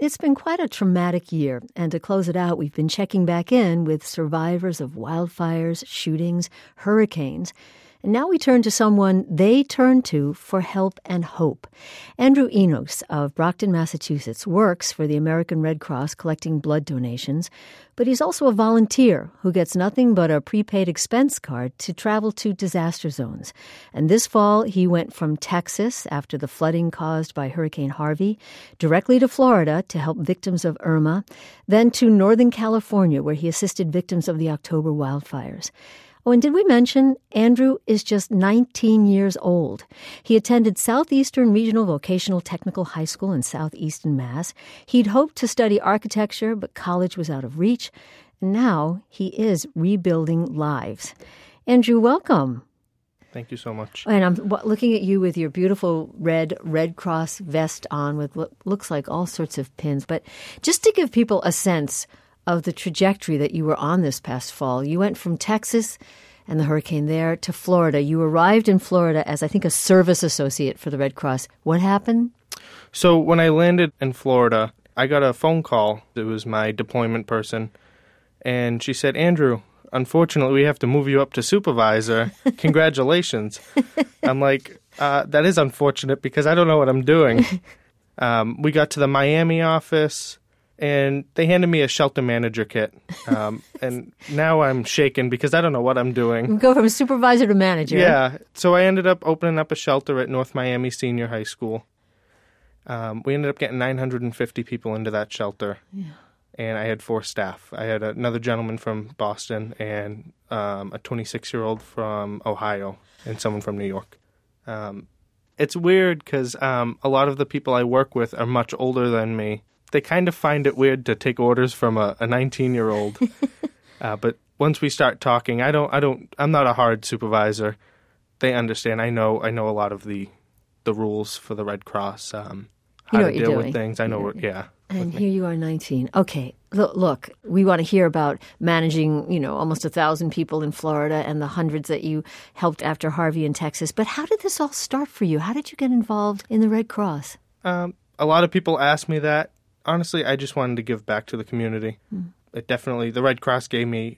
It's been quite a traumatic year, and to close it out, we've been checking back in with survivors of wildfires, shootings, hurricanes. And now we turn to someone they turn to for help and hope. Andrew Enos of Brockton, Massachusetts, works for the American Red Cross collecting blood donations, but he's also a volunteer who gets nothing but a prepaid expense card to travel to disaster zones. And this fall, he went from Texas after the flooding caused by Hurricane Harvey, directly to Florida to help victims of Irma, then to Northern California, where he assisted victims of the October wildfires. Oh, and did we mention Andrew is just 19 years old? He attended Southeastern Regional Vocational Technical High School in Southeastern Mass. He'd hoped to study architecture, but college was out of reach. And now he is rebuilding lives. Andrew, welcome. Thank you so much. And I'm looking at you with your beautiful Red Cross vest on with what looks like all sorts of pins. But just to give people a sense of the trajectory that you were on this past fall. You went from Texas and the hurricane there to Florida. You arrived in Florida as, I think, a service associate for the Red Cross. What happened? So when I landed in Florida, I got a phone call. It was my deployment person. And she said, Andrew, unfortunately, we have to move you up to supervisor. Congratulations. I'm like, that is unfortunate because I don't know what I'm doing. We got to the Miami office. And they handed me a shelter manager kit. And now I'm shaken because I don't know what I'm doing. You go from supervisor to manager. Yeah. So I ended up opening up a shelter at North Miami Senior High School. We ended up getting 950 people into that shelter. Yeah. And I had 4 staff. I had another gentleman from Boston and a 26-year-old from Ohio and someone from New York. It's weird because a lot of the people I work with are much older than me. They kind of find it weird to take orders from a 19-year-old. But once we start talking, I'm not a hard supervisor. They understand. I know a lot of the rules for the Red Cross, how to deal with things. I know, yeah. And here you are, 19. Okay, look, we want to hear about managing, almost 1,000 people in Florida and the hundreds that you helped after Harvey in Texas. But how did this all start for you? How did you get involved in the Red Cross? A lot of people ask me that. Honestly, I just wanted to give back to the community. The Red Cross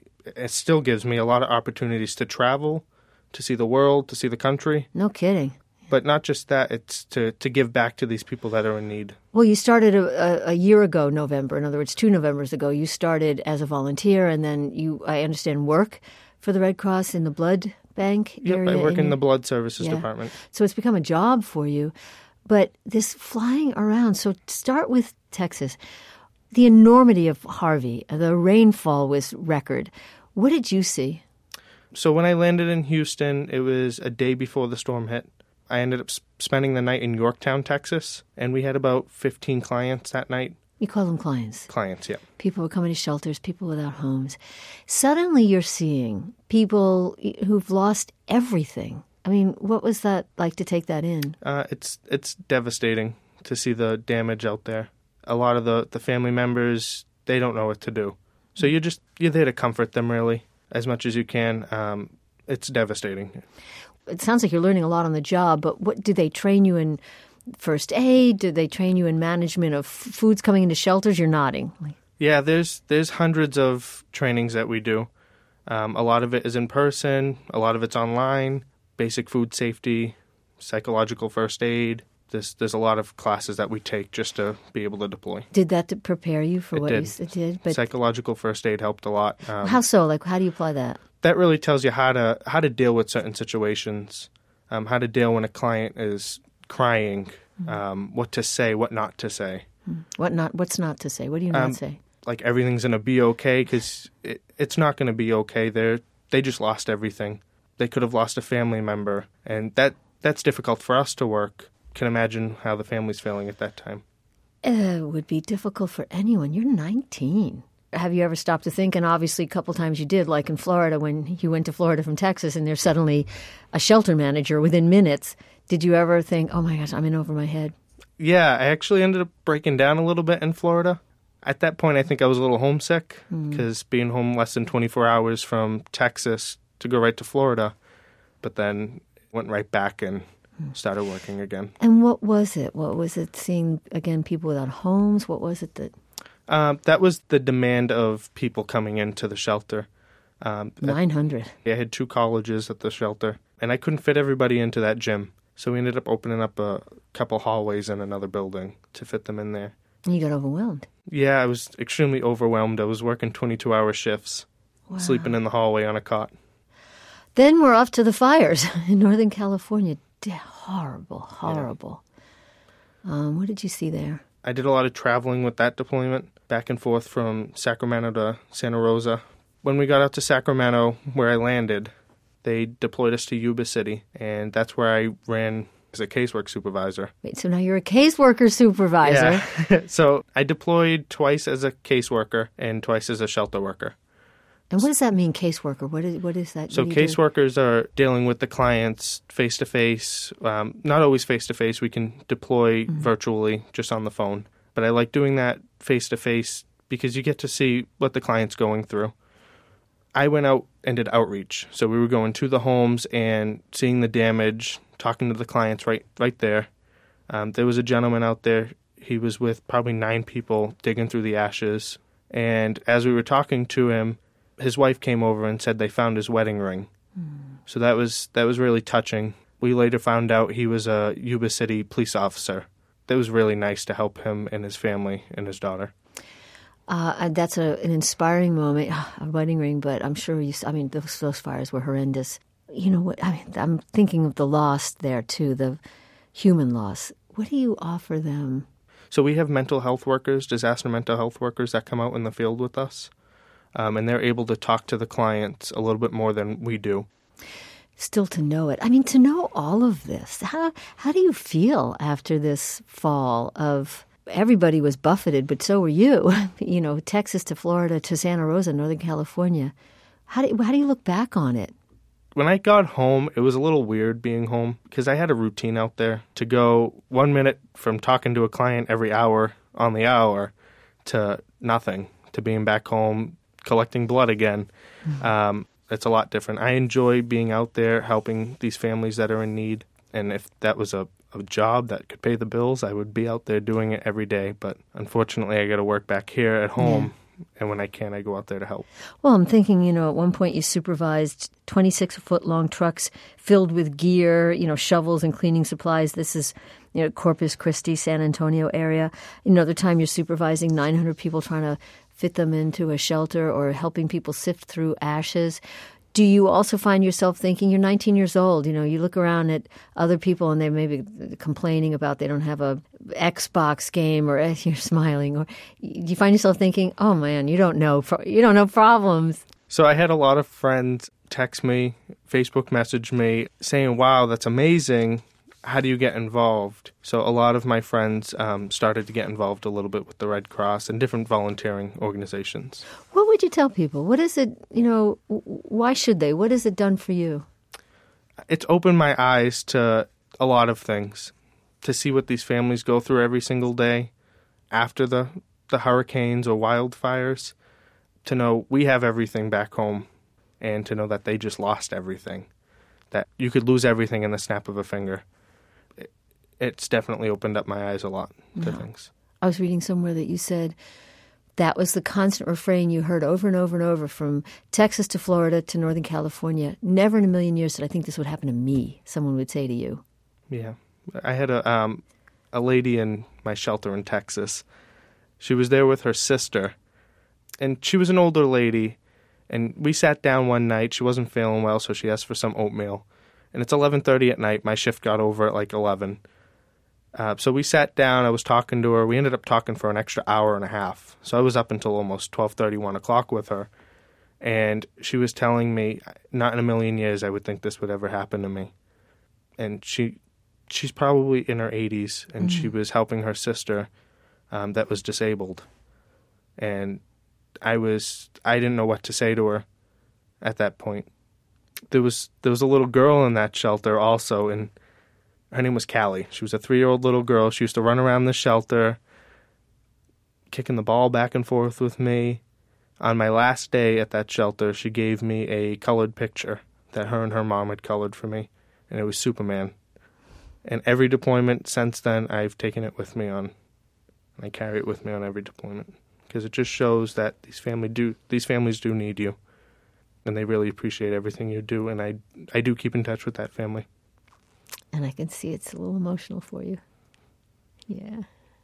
it still gives me a lot of opportunities to travel, to see the world, to see the country. No kidding. But not just that, it's to give back to these people that are in need. Well, you started a year ago, November. In other words, 2 Novembers ago, you started as a volunteer, and then I understand, work for the Red Cross in the blood bank area. Yep, I work in the blood services department. So it's become a job for you. But this flying around, so start with Texas. The enormity of Harvey, the rainfall was record. What did you see? So when I landed in Houston, it was a day before the storm hit. I ended up spending the night in Yorktown, Texas, and we had about 15 clients that night. You call them clients? Clients, yeah. People were coming to shelters, people without homes. Suddenly you're seeing people who've lost everything. I mean, what was that like to take that in? It's devastating to see the damage out there. A lot of the family members, they don't know what to do. So you're there to comfort them, really, as much as you can. It's devastating. It sounds like you're learning a lot on the job, but what did they train you in? First aid? Did they train you in management of foods coming into shelters? You're nodding. Yeah, there's hundreds of trainings that we do. A lot of it is in person. A lot of it's online. Basic food safety, psychological first aid. There's a lot of classes that we take just to be able to deploy. Did that prepare you for what did. You did? But psychological first aid helped a lot. How so? Like, how do you apply that? That really tells you how to deal with certain situations, how to deal when a client is crying, what to say, what not to say. What's not to say? What do you not say? Like everything's going to be okay, because it's not going to be okay. They just lost everything. They could have lost a family member, and that's difficult for us to work. Can imagine how the family's feeling at that time. It would be difficult for anyone. You're 19. Have you ever stopped to think, and obviously a couple times you did, like in Florida when you went to Florida from Texas and there's suddenly a shelter manager within minutes. Did you ever think, oh my gosh, I'm in over my head? Yeah, I actually ended up breaking down a little bit in Florida. At that point, I think I was a little homesick because being home less than 24 hours from Texas to go right to Florida, but then went right back and started working again. And what was it? What was it seeing, again, people without homes? What was it that... That was the demand of people coming into the shelter. 900. I had 2 colleges at the shelter, and I couldn't fit everybody into that gym. So we ended up opening up a couple hallways in another building to fit them in there. And you got overwhelmed. Yeah, I was extremely overwhelmed. I was working 22-hour shifts, sleeping in the hallway on a cot. Then we're off to the fires in Northern California. Horrible. What did you see there? I did a lot of traveling with that deployment, back and forth from Sacramento to Santa Rosa. When we got out to Sacramento, where I landed, they deployed us to Yuba City, and that's where I ran as a casework supervisor. Wait, so now you're a caseworker supervisor? Yeah. So I deployed twice as a caseworker and twice as a shelter worker. And what does that mean, caseworker? What is that? So caseworkers are dealing with the clients face-to-face, not always face-to-face. We can deploy virtually, just on the phone. But I like doing that face-to-face because you get to see what the client's going through. I went out and did outreach. So we were going to the homes and seeing the damage, talking to the clients right there. There was a gentleman out there. He was with probably 9 people digging through the ashes. And as we were talking to him, his wife came over and said they found his wedding ring. So that was really touching. We later found out he was a Yuba City police officer. That was really nice to help him and his family and his daughter. That's an inspiring moment, a wedding ring, but I'm sure those fires were horrendous. You know what? I'm thinking of the loss there too, the human loss. What do you offer them? So we have mental health workers, disaster mental health workers that come out in the field with us. And they're able to talk to the clients a little bit more than we do. Still to know it. To know all of this, how do you feel after this fall of everybody was buffeted, but so were you? Texas to Florida to Santa Rosa, Northern California. How do you look back on it? When I got home, it was a little weird being home because I had a routine out there to go 1 minute from talking to a client every hour on the hour to nothing, to being back home, collecting blood again. It's a lot different. I enjoy being out there helping these families that are in need. And if that was a job that could pay the bills, I would be out there doing it every day. But unfortunately, I got to work back here at home. And when I can, I go out there to help. Well, I'm thinking, at one point you supervised 26-foot-long trucks filled with gear, shovels and cleaning supplies. This is, Corpus Christi, San Antonio area. Another time you're supervising 900 people trying to fit them into a shelter or helping people sift through ashes. Do you also find yourself thinking, you're 19 years old, you look around at other people and they may be complaining about they don't have a Xbox game, or you're smiling, or you find yourself thinking, oh man, you don't know problems. So I had a lot of friends text me, Facebook message me saying, wow, that's amazing. How do you get involved? So a lot of my friends started to get involved a little bit with the Red Cross and different volunteering organizations. What would you tell people? What is it, why should they? What has it done for you? It's opened my eyes to a lot of things, to see what these families go through every single day after the hurricanes or wildfires, to know we have everything back home, and to know that they just lost everything, that you could lose everything in the snap of a finger. It's definitely opened up my eyes a lot to things. I was reading somewhere that you said that was the constant refrain you heard over and over and over from Texas to Florida to Northern California. Never in a million years did I think this would happen to me, someone would say to you. Yeah. I had a lady in my shelter in Texas. She was there with her sister, and she was an older lady, and we sat down one night. She wasn't feeling well, so she asked for some oatmeal. And it's 11:30 at night. My shift got over at like 11. So we sat down. I was talking to her. We ended up talking for an extra hour and a half. So I was up until almost 12:30, 1 o'clock with her. And she was telling me, not in a million years I would think this would ever happen to me. And she's probably in her 80s, and she was helping her sister that was disabled. And I didn't know what to say to her at that point. There was a little girl in that shelter also, and her name was Callie. She was a 3-year-old little girl. She used to run around the shelter, kicking the ball back and forth with me. On my last day at that shelter, she gave me a colored picture that her and her mom had colored for me, and it was Superman. And every deployment since then, I've taken it with me on. I carry it with me on every deployment because it just shows that these families do need you, and they really appreciate everything you do. And I do keep in touch with that family. And I can see it's a little emotional for you. Yeah.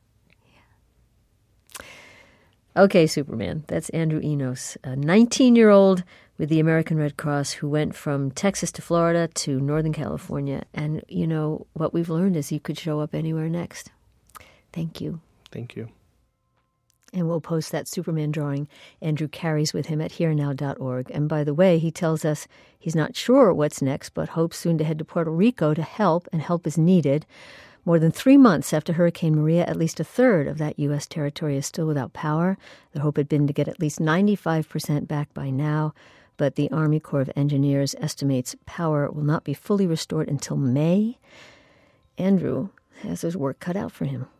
Okay, Superman. That's Andrew Enos, a 19-year-old with the American Red Cross who went from Texas to Florida to Northern California. And, you know, what we've learned is you could show up anywhere next. Thank you. Thank you. And we'll post that Superman drawing Andrew carries with him at herenow.org. And by the way, he tells us he's not sure what's next, but hopes soon to head to Puerto Rico to help, and help is needed. More than 3 months after Hurricane Maria, at least a third of that U.S. territory is still without power. The hope had been to get at least 95% back by now, but the Army Corps of Engineers estimates power will not be fully restored until May. Andrew has his work cut out for him.